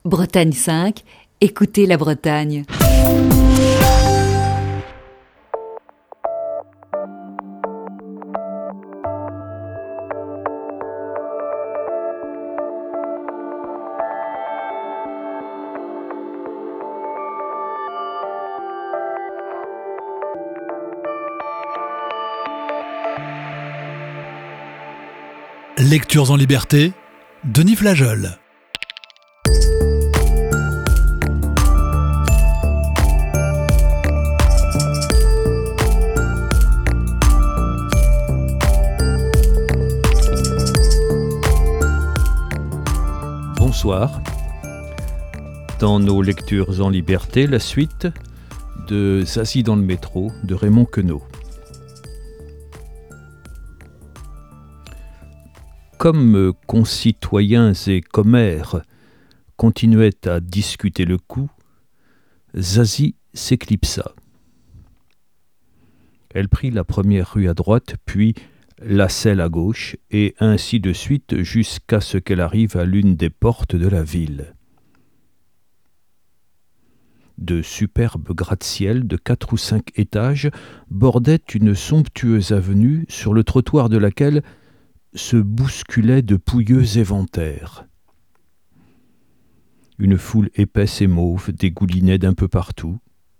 Bretagne 5, écoutez la Bretagne. Lectures en liberté, Denis Flageol. Bonsoir. Dans nos lectures en liberté, la suite de Zazie dans le métro de Raymond Queneau. Comme concitoyens et commères continuaient à discuter le coup, Zazie s'éclipsa. Elle prit la première rue à droite, puis la selle à gauche, et ainsi de suite jusqu'à ce qu'elle arrive à l'une des portes de la ville. De superbes gratte-ciel de 4 ou 5 étages bordaient une somptueuse avenue sur le trottoir de laquelle se bousculaient de pouilleux éventaires. Une foule épaisse et mauve dégoulinait d'un peu partout.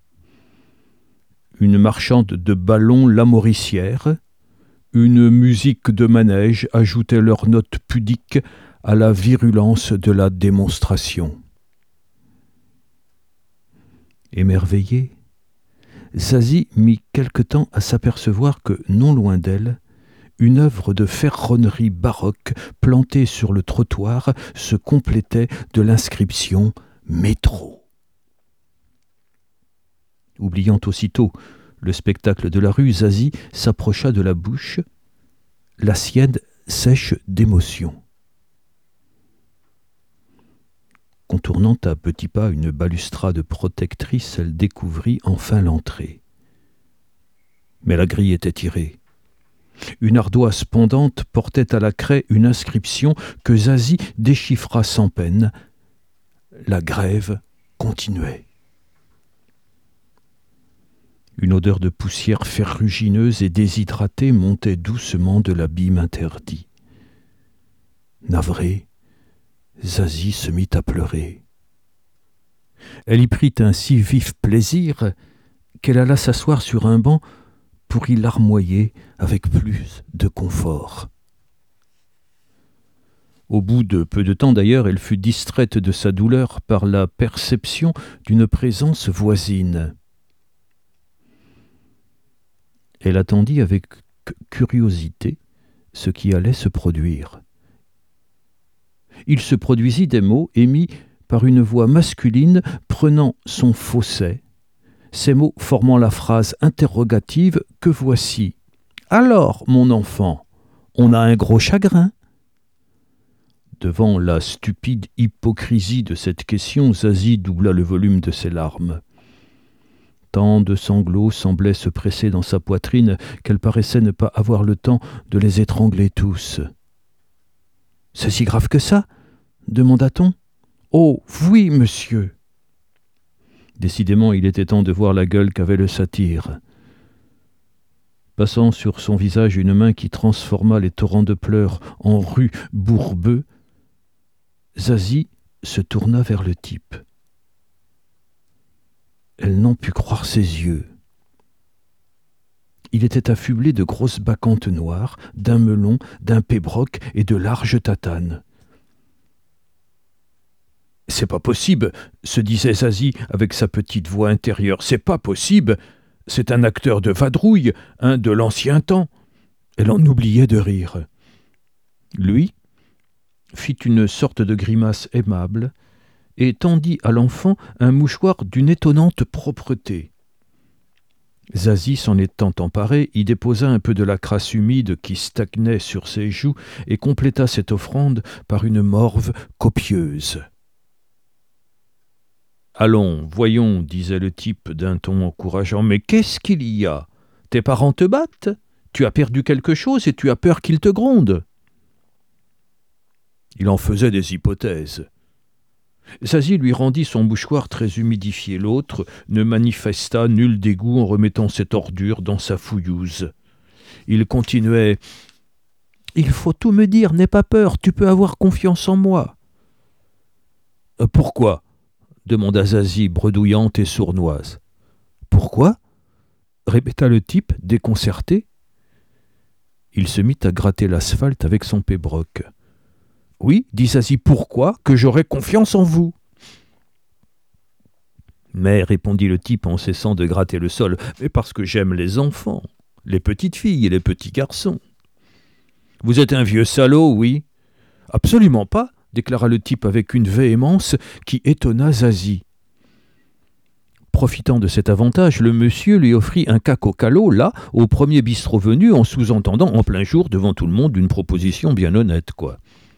Une marchande de ballons lamoricière, une musique de manège ajoutait leurs notes pudiques à la virulence de la démonstration. Émerveillée, Zazie mit quelque temps à s'apercevoir que, non loin d'elle, une œuvre de ferronnerie baroque plantée sur le trottoir se complétait de l'inscription « Métro ». Oubliant aussitôt le spectacle de la rue, Zazie s'approcha de la bouche, la sienne sèche d'émotion. Contournant à petits pas une balustrade protectrice, elle découvrit enfin l'entrée. Mais la grille était tirée. Une ardoise pendante portait à la craie une inscription que Zazie déchiffra sans peine. La grève continuait. Une odeur de poussière ferrugineuse et déshydratée montait doucement de l'abîme interdit. Navrée, Zazie se mit à pleurer. Elle y prit un si vif plaisir qu'elle alla s'asseoir sur un banc pour y larmoyer avec plus de confort. Au bout de peu de temps d'ailleurs, elle fut distraite de sa douleur par la perception d'une présence voisine. Elle attendit avec curiosité ce qui allait se produire. Il se produisit des mots émis par une voix masculine prenant son fausset, ces mots formant la phrase interrogative que voici. « Alors, mon enfant, on a un gros chagrin ?» Devant la stupide hypocrisie de cette question, Zazie doubla le volume de ses larmes. Tant de sanglots semblaient se presser dans sa poitrine qu'elle paraissait ne pas avoir le temps de les étrangler tous. « C'est si grave que ça ?» demanda-t-on. « Oh, oui, monsieur !» Décidément, il était temps de voir la gueule qu'avait le satyre. Passant sur son visage une main qui transforma les torrents de pleurs en rues bourbeux, Zazie se tourna vers le type. Elle n'en put croire ses yeux. Il était affublé de grosses bacchantes noires, d'un melon, d'un pébroc et de larges tatanes. « C'est pas possible, se disait Zazie avec sa petite voix intérieure. C'est pas possible. C'est un acteur de vadrouille, de l'ancien temps. Elle en oubliait de rire. Lui fit une sorte de grimace aimable et tendit à l'enfant un mouchoir d'une étonnante propreté. Zazie, s'en étant emparée, y déposa un peu de la crasse humide qui stagnait sur ses joues et compléta cette offrande par une morve copieuse. « Allons, voyons, disait le type d'un ton encourageant, mais qu'est-ce qu'il y a ? Tes parents te battent ? Tu as perdu quelque chose et tu as peur qu'ils te grondent. » Il en faisait des hypothèses. Zazie lui rendit son mouchoir très humidifié. L'autre ne manifesta nul dégoût en remettant cette ordure dans sa fouillouse. Il continuait « Il faut tout me dire, n'aie pas peur, tu peux avoir confiance en moi. » « Pourquoi ?» demanda Zazie, bredouillante et sournoise. « Pourquoi ?» répéta le type, déconcerté. Il se mit à gratter l'asphalte avec son pébroc. « Oui, dit Zazie, pourquoi que j'aurais confiance en vous ?»« Mais, répondit le type en cessant de gratter le sol, mais parce que j'aime les enfants, les petites filles et les petits garçons. »« Vous êtes un vieux salaud, oui ?»« Absolument pas, déclara le type avec une véhémence qui étonna Zazie. Profitant de cet avantage, le monsieur lui offrit un cacocalo, là, au premier bistrot venu, en sous-entendant en plein jour, devant tout le monde, une proposition bien honnête, quoi.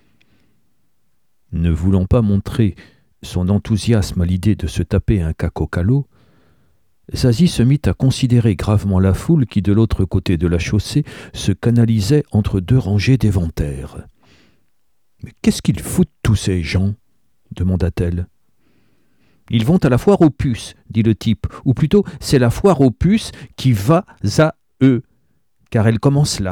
Ne voulant pas montrer son enthousiasme à l'idée de se taper un cacocalo, Zazie se mit à considérer gravement la foule qui, de l'autre côté de la chaussée, se canalisait entre deux rangées d'éventaires. « Mais qu'est-ce qu'ils foutent tous ces gens ?» demanda-t-elle. « Ils vont à la foire aux puces, dit le type, ou plutôt c'est la foire aux puces qui va à eux, car elle commence là. »«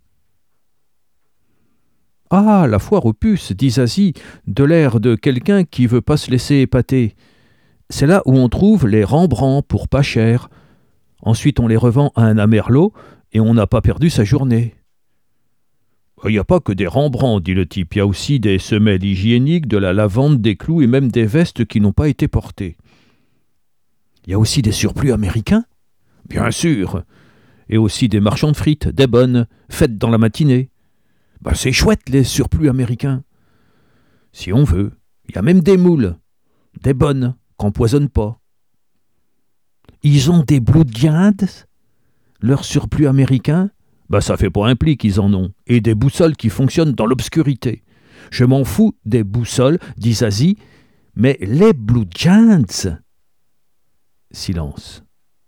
Ah, la foire aux puces, dit Zazie, de l'air de quelqu'un qui veut pas se laisser épater. C'est là où on trouve les Rembrandts pour pas cher. Ensuite on les revend à un amerlot et on n'a pas perdu sa journée. » « Il n'y a pas que des Rembrandts, dit le type, il y a aussi des semelles hygiéniques, de la lavande, des clous et même des vestes qui n'ont pas été portées. »« Il y a aussi des surplus américains ?»« Bien sûr. Et aussi des marchands de frites, des bonnes, faites dans la matinée. »« C'est chouette, les surplus américains. »« Si on veut. Il y a même des moules, des bonnes, qu'empoisonnent pas. »« Ils ont des Blue Giants, leurs surplus américains ? » Ça fait pas un pli qu'ils en ont, et des boussoles qui fonctionnent dans l'obscurité. Je m'en fous des boussoles, dit Zazie, mais les Blue Giants. Silence.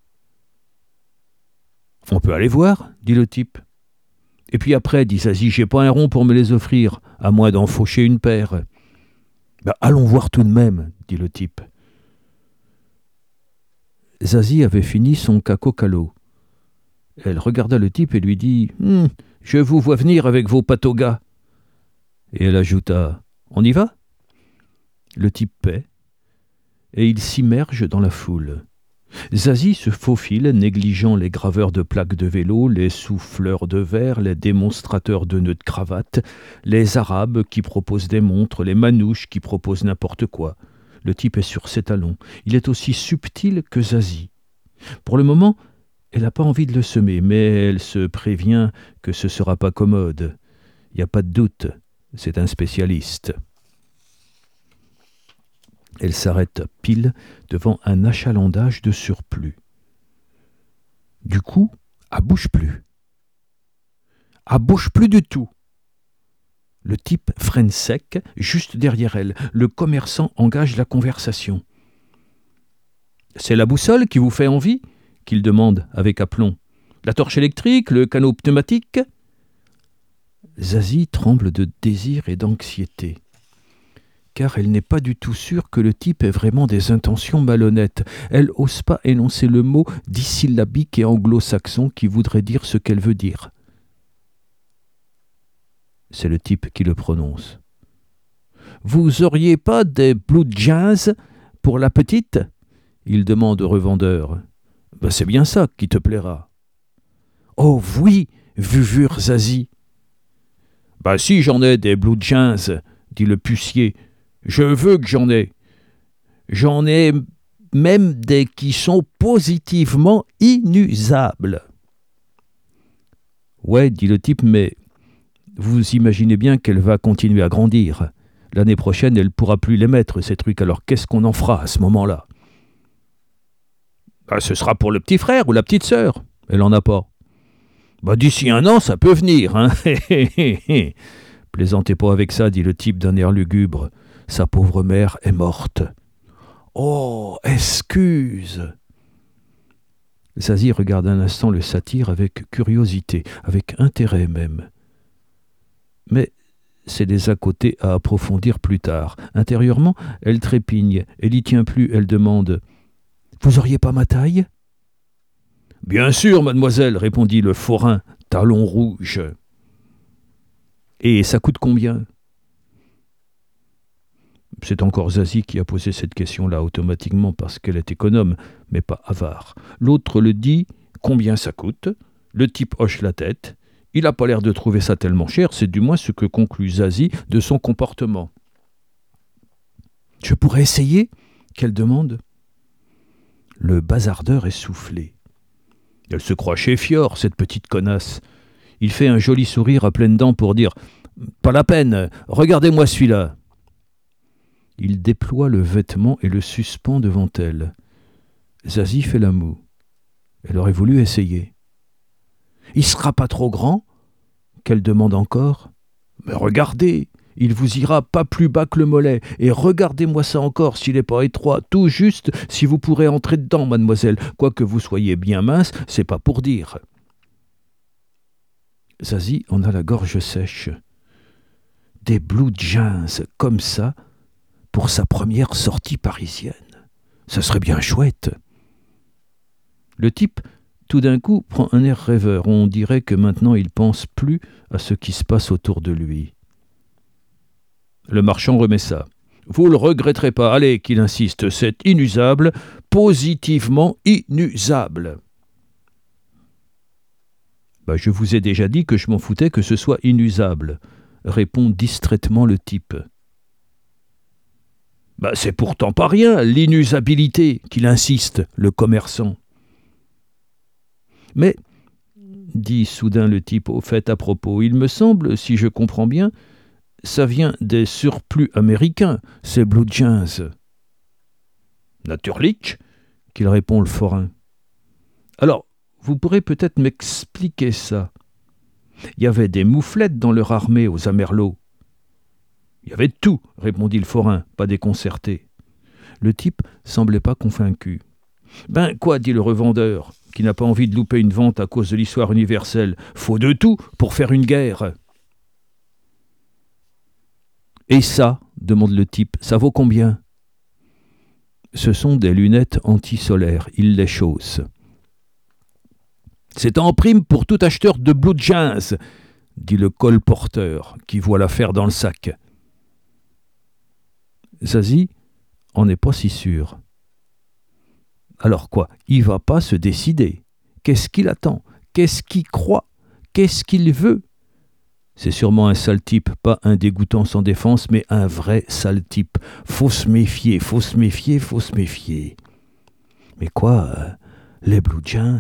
On peut aller voir, dit le type. Et puis après, dit Zazie, j'ai pas un rond pour me les offrir, à moins d'en faucher une paire. Allons voir tout de même, dit le type. Zazie avait fini son cacocalo. Elle regarda le type et lui dit « Je vous vois venir avec vos patogas. » Et elle ajouta « On y va ?» Le type paie, et il s'immerge dans la foule. Zazie se faufile, négligeant les graveurs de plaques de vélo, les souffleurs de verre, les démonstrateurs de nœuds de cravate, les arabes qui proposent des montres, les manouches qui proposent n'importe quoi. Le type est sur ses talons. Il est aussi subtil que Zazie. Pour le moment, elle n'a pas envie de le semer, mais elle se prévient que ce ne sera pas commode. Il n'y a pas de doute, c'est un spécialiste. Elle s'arrête pile devant un achalandage de surplus. Du coup, elle bouge plus. Elle bouge plus du tout. Le type freine sec, juste derrière elle. Le commerçant engage la conversation. « C'est la boussole qui vous fait envie ?» qu'il demande avec aplomb. « La torche électrique, le canot pneumatique ?» Zazie tremble de désir et d'anxiété, car elle n'est pas du tout sûre que le type ait vraiment des intentions malhonnêtes. Elle n'ose pas énoncer le mot dissyllabique et anglo-saxon qui voudrait dire ce qu'elle veut dire. C'est le type qui le prononce. « Vous auriez pas des Blue Giants pour la petite ?» il demande au revendeur. « C'est bien ça qui te plaira. »« Oh oui, vuvure Zazie. »« Si j'en ai des Blue Giants, dit le pucier. Je veux que j'en ai. J'en ai même des qui sont positivement inusables. »« Ouais, dit le type, mais vous imaginez bien qu'elle va continuer à grandir. L'année prochaine, elle ne pourra plus les mettre, ces trucs. Alors qu'est-ce qu'on en fera à ce moment-là ? » Ce sera pour le petit frère ou la petite sœur. Elle en a pas. D'ici 1 an, ça peut venir, hein. Plaisantez pas avec ça, dit le type d'un air lugubre. Sa pauvre mère est morte. Oh, excuse. Zazie regarde un instant le satyre avec curiosité, avec intérêt même. Mais c'est des à côté à approfondir plus tard. Intérieurement, elle trépigne, elle y tient plus, elle demande « Vous auriez pas ma taille ?» « Bien sûr, mademoiselle, répondit le forain, talon rouge. Et ça coûte combien ? C'est encore Zazie qui a posé cette question-là automatiquement parce qu'elle est économe, mais pas avare. L'autre le dit « Combien ça coûte ?» Le type hoche la tête. Il n'a pas l'air de trouver ça tellement cher, c'est du moins ce que conclut Zazie de son comportement. « Je pourrais essayer ?» qu'elle demande. Le bazardeur est soufflé. Elle se croit chez Fior, cette petite connasse. Il fait un joli sourire à pleines dents pour dire « Pas la peine, regardez-moi celui-là !» Il déploie le vêtement et le suspend devant elle. Zazie fait la moue. Elle aurait voulu essayer. « Il sera pas trop grand ?» qu'elle demande encore. « Mais regardez, il vous ira pas plus bas que le mollet, et regardez-moi ça encore s'il n'est pas étroit, tout juste si vous pourrez entrer dedans, mademoiselle, quoique vous soyez bien mince, c'est pas pour dire. » Zazie en a la gorge sèche. Des blue jeans comme ça, pour sa première sortie parisienne. Ça serait bien chouette. Le type, tout d'un coup, prend un air rêveur. On dirait que maintenant il pense plus à ce qui se passe autour de lui. Le marchand remet ça. « Vous le regretterez pas, allez, qu'il insiste, c'est inusable, positivement inusable. » Je vous ai déjà dit que je m'en foutais que ce soit inusable, répond distraitement le type. C'est pourtant pas rien, l'inusabilité, qu'il insiste, le commerçant. Mais, dit soudain le type au fait à propos, il me semble, si je comprends bien, ça vient des surplus américains, ces blue jeans. Natürlich, qu'il répond le forain. Alors, vous pourrez peut-être m'expliquer ça. Il y avait des mouflettes dans leur armée aux Amerlots. Il y avait tout, répondit le forain, pas déconcerté. Le type semblait pas convaincu. Quoi, dit le revendeur, qui n'a pas envie de louper une vente à cause de l'histoire universelle. Faut de tout pour faire une guerre. Et ça, demande le type, ça vaut combien ? Ce sont des lunettes anti-solaires, il les chausse. C'est en prime pour tout acheteur de blue jeans, dit le colporteur, qui voit l'affaire dans le sac. Zazie en est pas si sûr. Alors quoi, il va pas se décider. Qu'est-ce qu'il attend ? Qu'est-ce qu'il croit ? Qu'est-ce qu'il veut ? C'est sûrement un sale type, pas un dégoûtant sans défense, mais un vrai sale type. Faut se méfier, faut se méfier, faut se méfier. Mais quoi, les blue jeans ?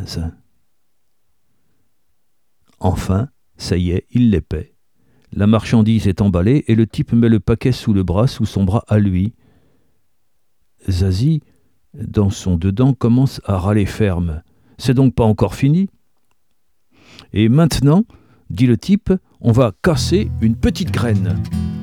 Enfin, ça y est, il les paie. La marchandise est emballée et le type met le paquet sous le bras, sous son bras à lui. Zazie, dans son dedans, commence à râler ferme. C'est donc pas encore fini ? Et maintenant, dit le type, on va casser une petite graine.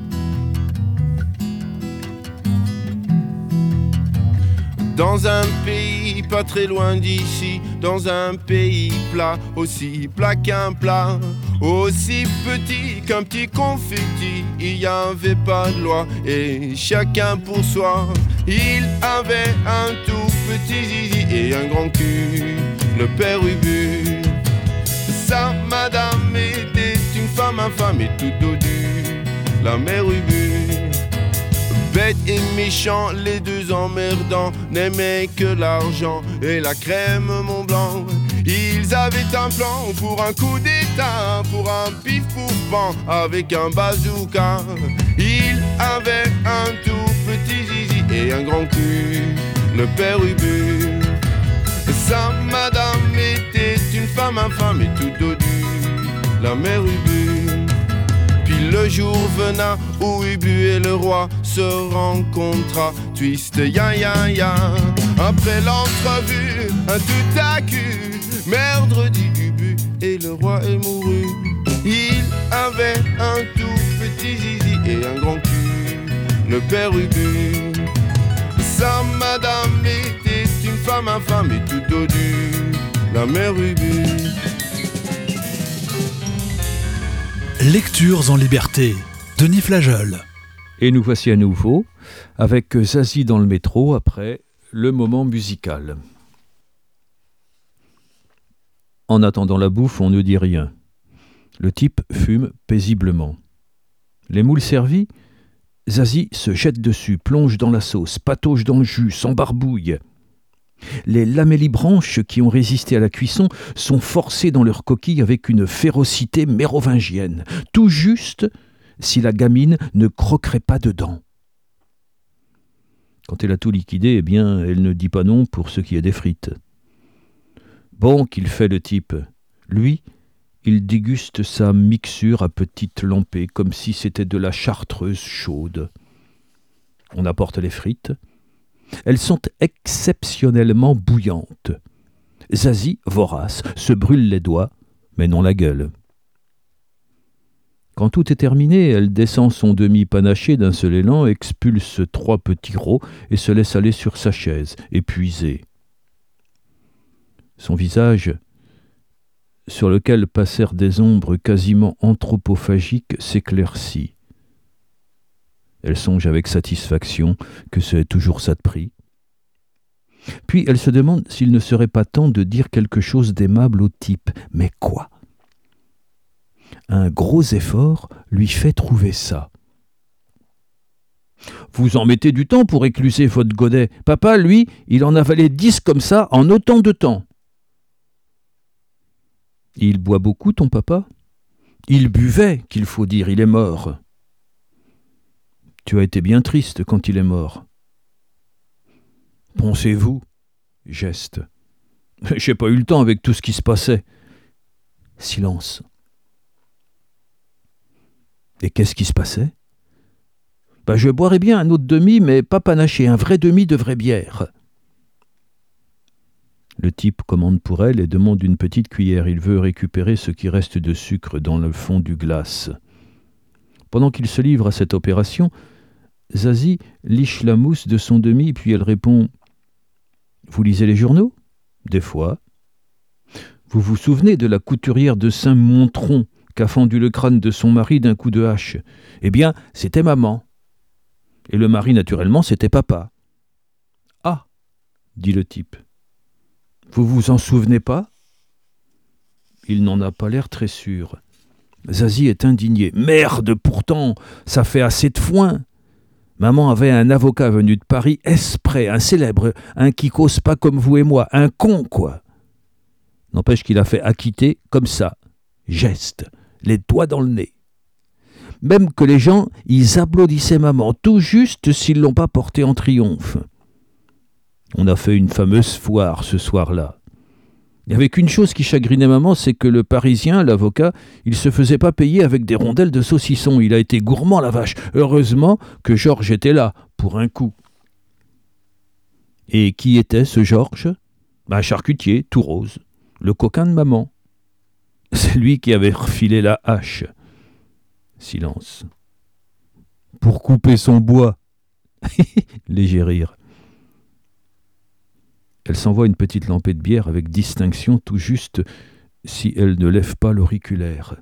Dans un pays pas très loin d'ici, dans un pays plat, aussi plat qu'un plat, aussi petit qu'un petit confetti, il n'y avait pas de loi et chacun pour soi. Il avait un tout petit zizi et un grand cul, le père Ubu. Sa madame était une femme infâme et tout dodue, la mère Ubu. Bête et méchant, les deux emmerdants, n'aimaient que l'argent et la crème Mont-Blanc. Ils avaient un plan pour un coup d'état, pour un pif-pouf-pan avec un bazooka. Il avait un tout petit zizi et un grand cul, le père Ubu. Sa madame était une femme infâme et tout dodue, la mère Ubu. Puis le jour venait où Ubu et le roi se rencontra, twist ya ya ya. Après l'entrevue, un tout à cul, merde dit Ubu et le roi est mouru. Il avait un tout petit zizi et un grand cul, le père Ubu. Sa madame était une femme infâme et tout dodue, la mère Ubu. Lectures en liberté de Denis Flageol. Et nous voici à nouveau avec Zazie dans le métro après le moment musical. En attendant la bouffe, on ne dit rien. Le type fume paisiblement. Les moules servies, Zazie se jette dessus, plonge dans la sauce, patauge dans le jus, s'embarbouille. Les lamellibranches qui ont résisté à la cuisson sont forcées dans leur coquille avec une férocité mérovingienne, tout juste si la gamine ne croquerait pas dedans. Quand elle a tout liquidé, eh bien, elle ne dit pas non pour ce qui est des frites. Bon qu'il fait le type. Lui, il déguste sa mixture à petites lampées comme si c'était de la chartreuse chaude. On apporte les frites. Elles sont exceptionnellement bouillantes. Zazie, vorace, se brûle les doigts, mais non la gueule. Quand tout est terminé, elle descend son demi-panaché d'un seul élan, expulse 3 petits rots et se laisse aller sur sa chaise, épuisée. Son visage, sur lequel passèrent des ombres quasiment anthropophagiques, s'éclaircit. Elle songe avec satisfaction que c'est toujours ça de prix. Puis elle se demande s'il ne serait pas temps de dire quelque chose d'aimable au type. Mais quoi ? Un gros effort lui fait trouver ça. Vous en mettez du temps pour écluser votre godet. Papa, lui, il en avalait 10 comme ça en autant de temps. Il boit beaucoup, ton papa ? Il buvait, qu'il faut dire, il est mort. Tu as été bien triste quand il est mort. Pensez-vous ? Geste. J'ai pas eu le temps avec tout ce qui se passait. Silence. Et qu'est-ce qui se passait ? Je boirais bien un autre demi, mais pas panaché, un vrai demi de vraie bière. Le type commande pour elle et demande une petite cuillère. Il veut récupérer ce qui reste de sucre dans le fond du glace. Pendant qu'il se livre à cette opération, Zazie liche la mousse de son demi, puis elle répond « Vous lisez les journaux ? Des fois. Vous vous souvenez de la couturière de Saint-Montron qu'a fendu le crâne de son mari d'un coup de hache ? Eh bien, c'était maman. Et le mari, naturellement, c'était papa. »« Ah !» dit le type. « Vous vous en souvenez pas ?» Il n'en a pas l'air très sûr. Zazie est indignée. « Merde, pourtant, ça fait assez de foin !» Maman avait un avocat venu de Paris, exprès, un célèbre, un qui cause pas comme vous et moi, un con, quoi. N'empêche qu'il a fait acquitter comme ça, geste, les doigts dans le nez. Même que les gens, ils applaudissaient maman, tout juste s'ils l'ont pas porté en triomphe. On a fait une fameuse foire ce soir-là. Il n'y avait qu'une chose qui chagrinait maman, c'est que le Parisien, l'avocat, il se faisait pas payer avec des rondelles de saucisson. Il a été gourmand, la vache. Heureusement que Georges était là, pour un coup. Et qui était ce Georges ? Un charcutier, tout rose. Le coquin de maman. C'est lui qui avait refilé la hache. Silence. Pour couper son bois. Léger rire. Elle s'envoie une petite lampée de bière avec distinction, tout juste si elle ne lève pas l'auriculaire.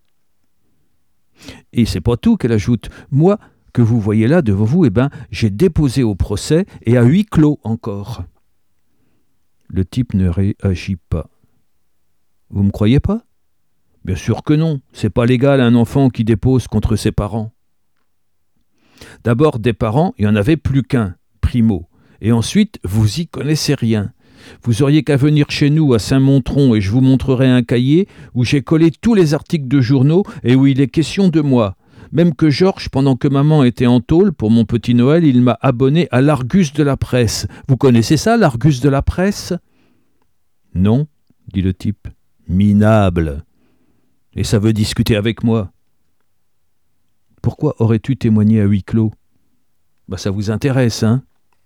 Et c'est pas tout qu'elle ajoute. Moi, que vous voyez là devant vous, j'ai déposé au procès et à huis clos encore. Le type ne réagit pas. Vous me croyez pas ? Bien sûr que non. C'est pas légal un enfant qui dépose contre ses parents. D'abord, des parents, il n'y en avait plus qu'un, primo. Et ensuite, vous y connaissez rien. Vous auriez qu'à venir chez nous à Saint-Montron et je vous montrerai un cahier où j'ai collé tous les articles de journaux et où il est question de moi. Même que Georges, pendant que maman était en tôle pour mon petit Noël, il m'a abonné à l'Argus de la presse. Vous connaissez ça, l'Argus de la presse ? Non, dit le type. Minable. Et ça veut discuter avec moi. Pourquoi aurais-tu témoigné à huis clos ? Ça vous intéresse, hein ?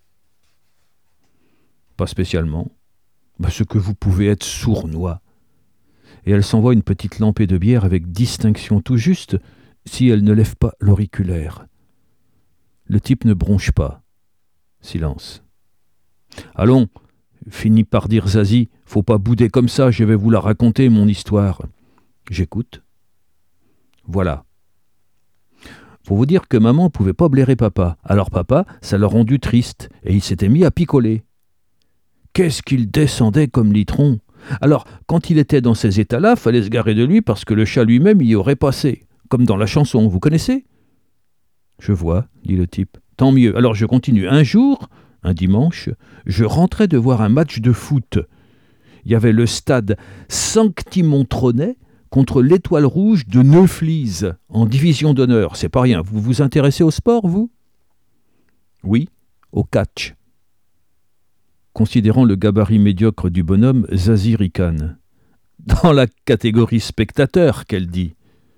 Pas spécialement. Ce que vous pouvez être sournois. Et elle s'envoie une petite lampée de bière avec distinction tout juste si elle ne lève pas l'auriculaire. Le type ne bronche pas. Silence. Allons, finit par dire Zazie, faut pas bouder comme ça, je vais vous la raconter, mon histoire. J'écoute. Voilà. Faut vous dire que maman pouvait pas blairer papa. Alors papa, ça l'a rendu triste, et il s'était mis à picoler. Qu'est-ce qu'il descendait comme litron! Alors, quand il était dans ces états-là, fallait se garer de lui parce que le chat lui-même y aurait passé. Comme dans la chanson, vous connaissez? Je vois, dit le type. Tant mieux. Alors je continue. Un jour, un dimanche, je rentrais de voir un match de foot. Il y avait le stade Sanctimont-Tronnay contre l'Étoile Rouge de Neuflise, en division d'honneur. C'est pas rien. Vous vous intéressez au sport, vous? Oui, au catch. Considérant le gabarit médiocre du bonhomme, Zazie ricane. Dans la catégorie spectateur, qu'elle dit.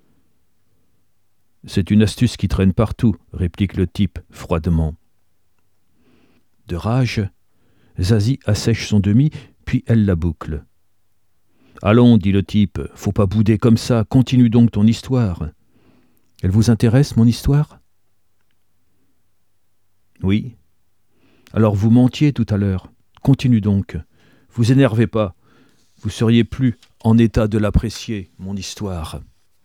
C'est une astuce qui traîne partout, réplique le type froidement. De rage, Zazie assèche son demi, puis elle la boucle. Allons, dit le type, faut pas bouder comme ça, continue donc ton histoire. Elle vous intéresse, mon histoire? Oui. Alors vous mentiez tout à l'heure. Continue donc. Vous énervez pas. Vous seriez plus en état de l'apprécier, mon histoire.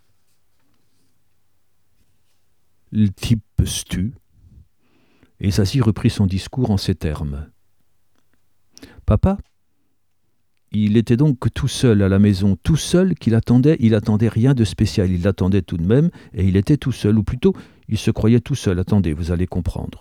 Le type se tut, et Zazie reprit son discours en ces termes. Papa, il était donc tout seul à la maison, tout seul il attendait rien de spécial, il l'attendait tout de même, et il était tout seul, ou plutôt, il se croyait tout seul, attendez, vous allez comprendre.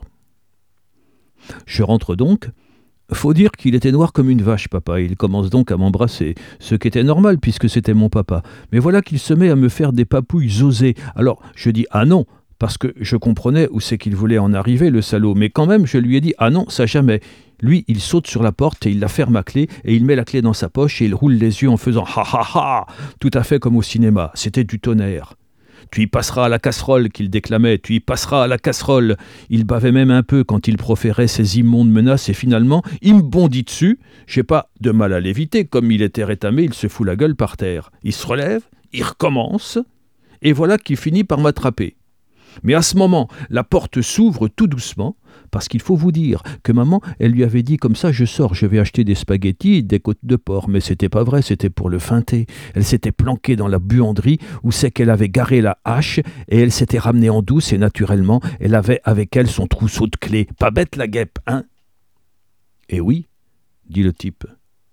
Je rentre donc. Faut dire qu'il était noir comme une vache, papa. Il commence donc à m'embrasser, ce qui était normal puisque c'était mon papa. Mais voilà qu'il se met à me faire des papouilles osées. Alors je dis ah non, parce que je comprenais où c'est qu'il voulait en arriver, le salaud. Mais quand même, je lui ai dit ah non, ça jamais. Lui, il saute sur la porte et il la ferme à clé et il met la clé dans sa poche et il roule les yeux en faisant ha ha ha, tout à fait comme au cinéma. C'était du tonnerre. Tu y passeras à la casserole, qu'il déclamait, tu y passeras à la casserole. Il bavait même un peu quand il proférait ces immondes menaces et finalement, il me bondit dessus. J'ai pas de mal à l'éviter, comme il était rétamé, il se fout la gueule par terre. Il se relève, il recommence, et voilà qu'il finit par m'attraper. Mais à ce moment, la porte s'ouvre tout doucement, parce qu'il faut vous dire que maman, elle lui avait dit comme ça, je sors, je vais acheter des spaghettis et des côtes de porc. Mais c'était pas vrai, c'était pour le feinter. Elle s'était planquée dans la buanderie où c'est qu'elle avait garé la hache et elle s'était ramenée en douce et naturellement, elle avait avec elle son trousseau de clés. Pas bête la guêpe, hein? Eh oui, dit le type.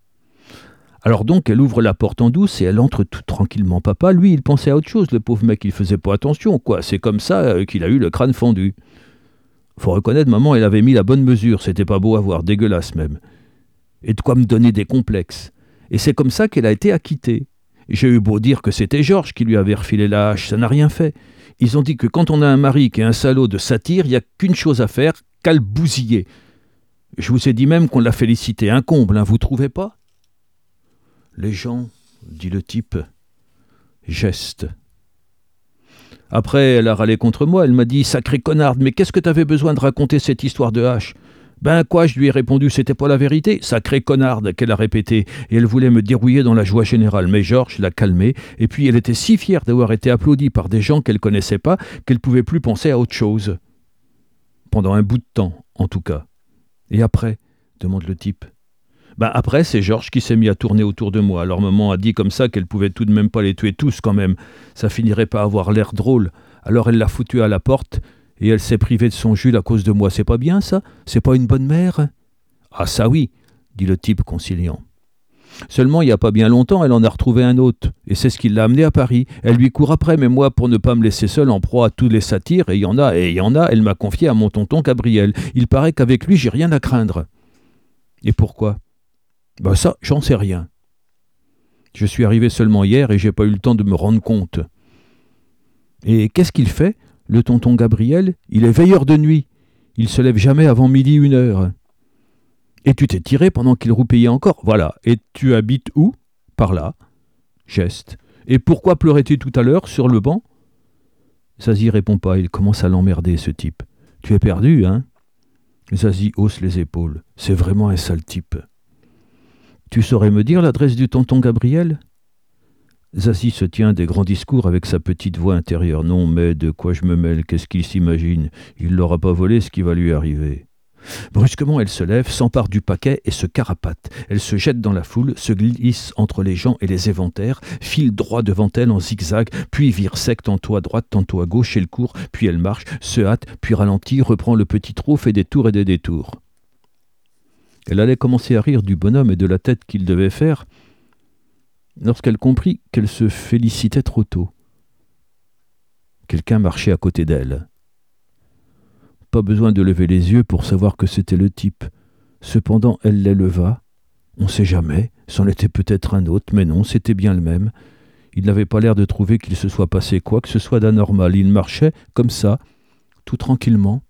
Alors donc, elle ouvre la porte en douce et elle entre tout tranquillement. Papa, lui, il pensait à autre chose, le pauvre mec, il faisait pas attention, quoi. C'est comme ça qu'il a eu le crâne fendu. Faut reconnaître, maman, elle avait mis la bonne mesure, c'était pas beau à voir, dégueulasse même. Et de quoi me donner des complexes. Et c'est comme ça qu'elle a été acquittée. J'ai eu beau dire que c'était Georges qui lui avait refilé la hache, ça n'a rien fait. Ils ont dit que quand on a un mari qui est un salaud de satire, il n'y a qu'une chose à faire, qu'à le bousiller. Je vous ai dit même qu'on l'a félicité, un comble, hein, vous trouvez pas? Les gens, dit le type, geste. Après, elle a râlé contre moi, elle m'a dit « Sacré connarde, mais qu'est-ce que t'avais besoin de raconter cette histoire de hache ?» Ben quoi, je lui ai répondu « C'était pas la vérité ?»« Sacré connarde » qu'elle a répété, et elle voulait me dérouiller dans la joie générale. Mais Georges l'a calmée, et puis elle était si fière d'avoir été applaudie par des gens qu'elle connaissait pas qu'elle pouvait plus penser à autre chose. Pendant un bout de temps, en tout cas. Et après, demande le type. Ben après, c'est Georges qui s'est mis à tourner autour de moi. Alors maman a dit comme ça qu'elle pouvait tout de même pas les tuer tous quand même. Ça finirait par avoir l'air drôle. Alors elle l'a foutu à la porte et elle s'est privée de son Jules à cause de moi. C'est pas bien ça? C'est pas une bonne mère? Ah ça oui, dit le type conciliant. Seulement, il n'y a pas bien longtemps, elle en a retrouvé un autre. Et c'est ce qui l'a amené à Paris. Elle lui court après, mais moi, pour ne pas me laisser seule en proie à tous les satires, et il y en a, elle m'a confié à mon tonton Gabriel. Il paraît qu'avec lui, j'ai rien à craindre. Et pourquoi? Ben ça, j'en sais rien. Je suis arrivé seulement hier et j'ai pas eu le temps de me rendre compte. Et qu'est-ce qu'il fait, le tonton Gabriel? Il est veilleur de nuit. Il se lève jamais avant 12h. Et tu t'es tiré pendant qu'il roupillait encore? Voilà. Et tu habites où? Par là. Geste. Et pourquoi pleurais-tu tout à l'heure sur le banc? Zazie répond pas, il commence à l'emmerder, ce type. Tu es perdu, hein? Zazie hausse les épaules. C'est vraiment un sale type. Tu saurais me dire l'adresse du tonton Gabriel? Zazie se tient des grands discours avec sa petite voix intérieure. Non, mais de quoi je me mêle? Qu'est-ce qu'il s'imagine? Il l'aura pas volé, ce qui va lui arriver. Brusquement, elle se lève, s'empare du paquet et se carapate. Elle se jette dans la foule, se glisse entre les gens et les éventaires, file droit devant elle en zigzag, puis vire sec tantôt à droite, tantôt à gauche, elle court, puis elle marche, se hâte, puis ralentit, reprend le petit trot, fait des tours et des détours. Elle allait commencer à rire du bonhomme et de la tête qu'il devait faire, lorsqu'elle comprit qu'elle se félicitait trop tôt. Quelqu'un marchait à côté d'elle. Pas besoin de lever les yeux pour savoir que c'était le type. Cependant, elle les leva. On ne sait jamais, c'en était peut-être un autre, mais non, c'était bien le même. Il n'avait pas l'air de trouver qu'il se soit passé quoi que ce soit d'anormal. Il marchait comme ça, tout tranquillement.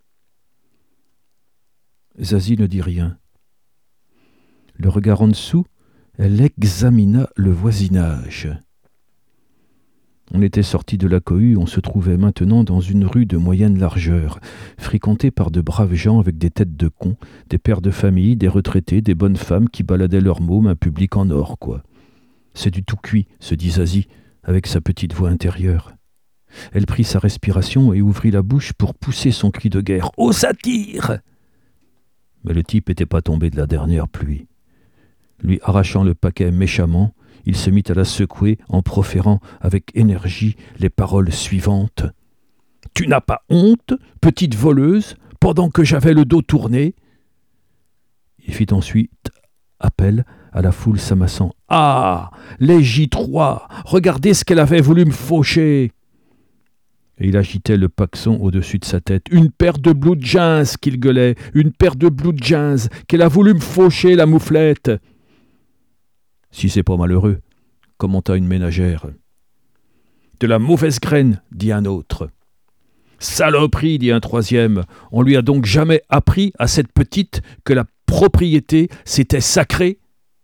Zazie ne dit rien. Le regard en dessous, elle examina le voisinage. On était sorti de la cohue, on se trouvait maintenant dans une rue de moyenne largeur, fréquentée par de braves gens avec des têtes de cons, des pères de famille, des retraités, des bonnes femmes qui baladaient leurs mômes, un public en or, quoi. C'est du tout cuit, se dit Zazie, avec sa petite voix intérieure. Elle prit sa respiration et ouvrit la bouche pour pousser son cri de guerre. « Oh, ça tire !» Mais le type n'était pas tombé de la dernière pluie. Lui arrachant le paquet méchamment, il se mit à la secouer en proférant avec énergie les paroles suivantes. « Tu n'as pas honte, petite voleuse, pendant que j'avais le dos tourné ?» Il fit ensuite appel à la foule s'amassant. « Ah, les J3, regardez ce qu'elle avait voulu me faucher !» Et il agitait le paxon au-dessus de sa tête. « Une paire de blue jeans !» qu'il gueulait. « Une paire de blue jeans qu'elle a voulu me faucher, la mouflette !» « Si c'est pas malheureux, commenta une ménagère. « De la mauvaise graine, dit un autre. « Saloperie, dit un troisième. On lui a donc jamais appris à cette petite que la propriété, c'était sacré ?»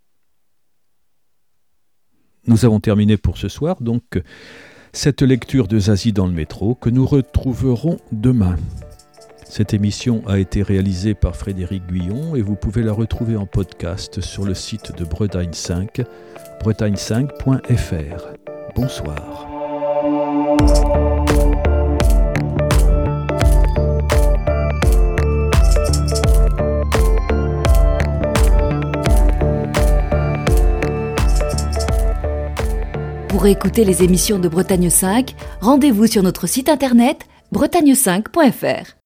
Nous avons terminé pour ce soir, donc, cette lecture de Zazie dans le métro que nous retrouverons demain. Cette émission a été réalisée par Frédéric Guyon et vous pouvez la retrouver en podcast sur le site de Bretagne 5, bretagne5.fr. Bonsoir. Pour écouter les émissions de Bretagne 5, rendez-vous sur notre site internet bretagne5.fr.